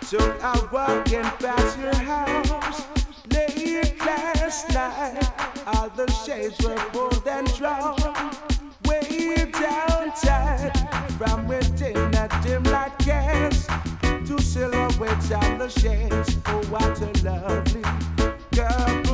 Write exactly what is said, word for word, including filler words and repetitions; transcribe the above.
So I walking past your house late last night. All the shades were pulled and drawn way down tight. From within a dim light cast two silhouettes on the shades. Oh, what a lovely girl.